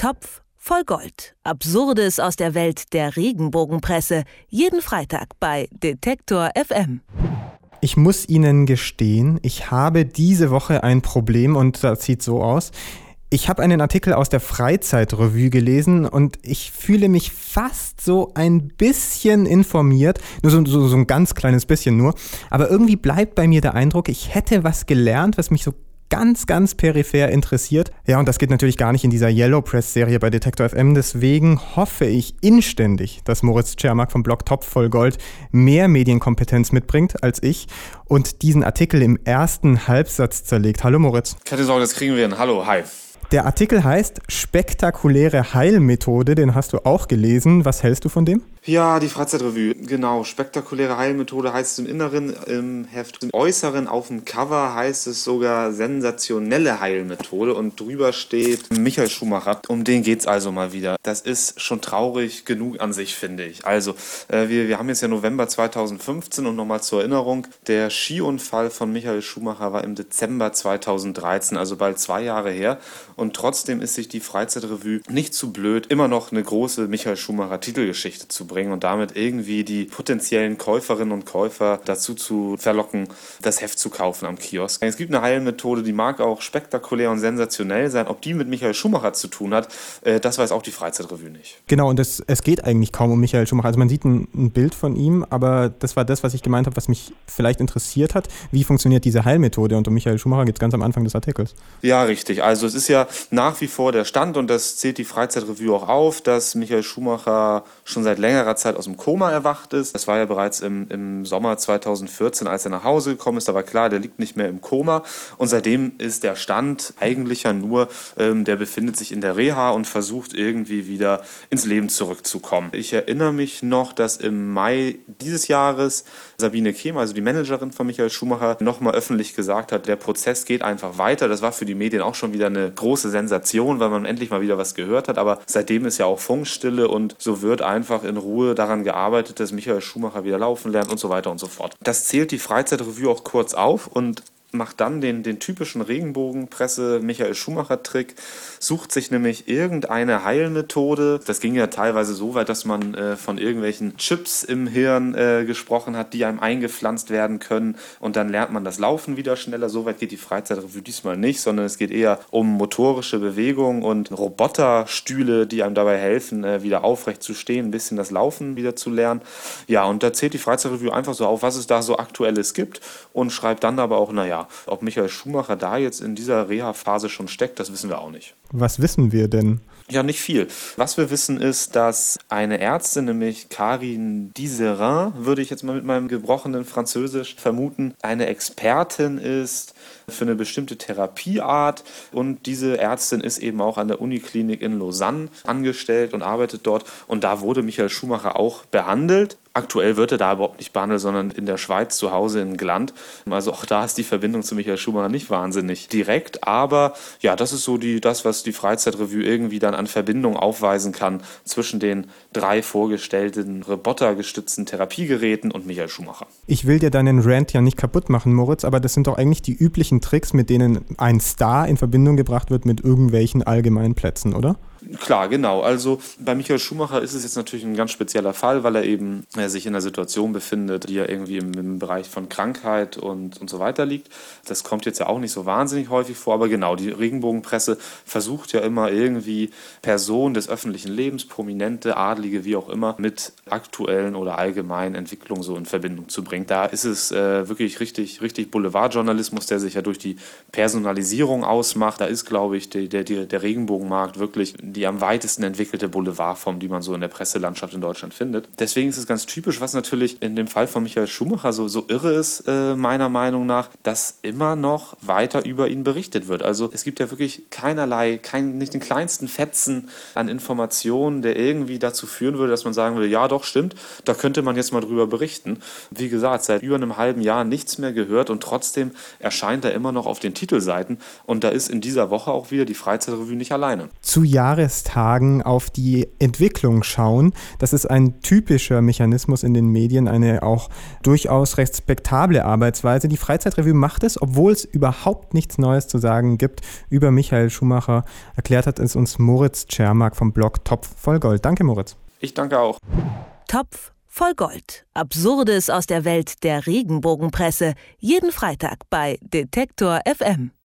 Topf voll Gold. Absurdes aus der Welt der Regenbogenpresse. Jeden Freitag bei Detektor FM. Ich muss Ihnen gestehen, ich habe diese Woche ein Problem und das sieht so aus. Ich habe einen Artikel aus der Freizeitrevue gelesen und ich fühle mich fast so ein bisschen informiert, nur so ein ganz kleines bisschen nur. Aber irgendwie bleibt bei mir der Eindruck, ich hätte was gelernt, was mich so ganz, ganz peripher interessiert. Ja, und das geht natürlich gar nicht in dieser Yellow Press-Serie bei Detektor FM. Deswegen hoffe ich inständig, dass Moritz Czermak vom Blog Topf voll Gold mehr Medienkompetenz mitbringt als ich und diesen Artikel im ersten Halbsatz zerlegt. Hallo Moritz. Keine Sorge, das kriegen wir hin. Hallo, hi. Der Artikel heißt Spektakuläre Heilmethode, den hast du auch gelesen. Was hältst du von dem? Ja, die Freizeitrevue, genau. Spektakuläre Heilmethode heißt es im Inneren, im Heft. Im Äußeren auf dem Cover heißt es sogar sensationelle Heilmethode und drüber steht Michael Schumacher. Um den geht's also mal wieder. Das ist schon traurig genug an sich, finde ich. Also, wir haben jetzt ja November 2015 und nochmal zur Erinnerung, der Skiunfall von Michael Schumacher war im Dezember 2013, also bald 2 Jahre her. Und trotzdem ist sich die Freizeitrevue nicht zu blöd, immer noch eine große Michael Schumacher Titelgeschichte zu bringen und damit irgendwie die potenziellen Käuferinnen und Käufer dazu zu verlocken, das Heft zu kaufen am Kiosk. Es gibt eine Heilmethode, die mag auch spektakulär und sensationell sein. Ob die mit Michael Schumacher zu tun hat, das weiß auch die Freizeitrevue nicht. Genau, und es geht eigentlich kaum um Michael Schumacher. Also man sieht ein Bild von ihm, aber das war das, was ich gemeint habe, was mich vielleicht interessiert hat. Wie funktioniert diese Heilmethode? Und um Michael Schumacher geht es ganz am Anfang des Artikels. Ja, richtig. Also es ist ja nach wie vor der Stand, und das zählt die Freizeitrevue auch auf, dass Michael Schumacher schon seit längerer Zeit aus dem Koma erwacht ist. Das war ja bereits im Sommer 2014, als er nach Hause gekommen ist. Da war klar, der liegt nicht mehr im Koma. Und seitdem ist der Stand eigentlich ja nur, der befindet sich in der Reha und versucht irgendwie wieder ins Leben zurückzukommen. Ich erinnere mich noch, dass im Mai dieses Jahres Sabine Kehm, also die Managerin von Michael Schumacher, nochmal öffentlich gesagt hat, der Prozess geht einfach weiter. Das war für die Medien auch schon wieder eine große Sensation, weil man endlich mal wieder was gehört hat. Aber seitdem ist ja auch Funkstille und so wird einfach in Ruhe daran gearbeitet, dass Michael Schumacher wieder laufen lernt und so weiter und so fort. Das zählt die Freizeitrevue auch kurz auf und macht dann den typischen Regenbogenpresse-Michael-Schumacher-Trick, sucht sich nämlich irgendeine Heilmethode. Das ging ja teilweise so weit, dass man von irgendwelchen Chips im Hirn gesprochen hat, die einem eingepflanzt werden können und dann lernt man das Laufen wieder schneller. So weit geht die Freizeitrevue diesmal nicht, sondern es geht eher um motorische Bewegung und Roboterstühle, die einem dabei helfen, wieder aufrecht zu stehen, ein bisschen das Laufen wieder zu lernen. Ja, und da zählt die Freizeitrevue einfach so auf, was es da so Aktuelles gibt und schreibt dann aber auch, ob Michael Schumacher da jetzt in dieser Reha-Phase schon steckt, das wissen wir auch nicht. Was wissen wir denn? Ja, nicht viel. Was wir wissen ist, dass eine Ärztin, nämlich Karin Dizerin, würde ich jetzt mal mit meinem gebrochenen Französisch vermuten, eine Expertin ist für eine bestimmte Therapieart und diese Ärztin ist eben auch an der Uniklinik in Lausanne angestellt und arbeitet dort und da wurde Michael Schumacher auch behandelt. Aktuell wird er da überhaupt nicht behandelt, sondern in der Schweiz zu Hause in Gland. Also auch da ist die Verbindung zu Michael Schumacher nicht wahnsinnig direkt, aber ja, das ist so das, was die Freizeitrevue irgendwie dann an Verbindung aufweisen kann zwischen den 3 vorgestellten robotergestützten Therapiegeräten und Michael Schumacher. Ich will dir deinen Rant ja nicht kaputt machen, Moritz, aber das sind doch eigentlich die üblichen Tricks, mit denen ein Star in Verbindung gebracht wird mit irgendwelchen allgemeinen Plätzen, oder? Klar, genau. Also bei Michael Schumacher ist es jetzt natürlich ein ganz spezieller Fall, weil er eben sich in einer Situation befindet, die ja irgendwie im Bereich von Krankheit und so weiter liegt. Das kommt jetzt ja auch nicht so wahnsinnig häufig vor, aber genau, die Regenbogenpresse versucht ja immer irgendwie Personen des öffentlichen Lebens, Prominente, Adlige, wie auch immer, mit aktuellen oder allgemeinen Entwicklungen so in Verbindung zu bringen. Da ist es wirklich richtig Boulevardjournalismus, der sich ja durch die Personalisierung ausmacht. Da ist, glaube ich, der Regenbogenmarkt wirklich die am weitesten entwickelte Boulevardform, die man so in der Presselandschaft in Deutschland findet. Deswegen ist es ganz typisch, was natürlich in dem Fall von Michael Schumacher so irre ist, meiner Meinung nach, dass immer noch weiter über ihn berichtet wird. Also es gibt ja wirklich nicht den kleinsten Fetzen an Informationen, der irgendwie dazu führen würde, dass man sagen würde, ja doch, stimmt, da könnte man jetzt mal drüber berichten. Wie gesagt, seit über einem halben Jahr nichts mehr gehört und trotzdem erscheint er immer noch auf den Titelseiten und da ist in dieser Woche auch wieder die Freizeitrevue nicht alleine. Zu Jahre Jahrestagen auf die Entwicklung schauen. Das ist ein typischer Mechanismus in den Medien, eine auch durchaus respektable Arbeitsweise. Die Freizeitrevue macht es, obwohl es überhaupt nichts Neues zu sagen gibt über Michael Schumacher. Erklärt hat es uns Moritz Czermak vom Blog Topf voll Gold. Danke, Moritz. Ich danke auch. Topf voll Gold. Absurdes aus der Welt der Regenbogenpresse. Jeden Freitag bei Detektor FM.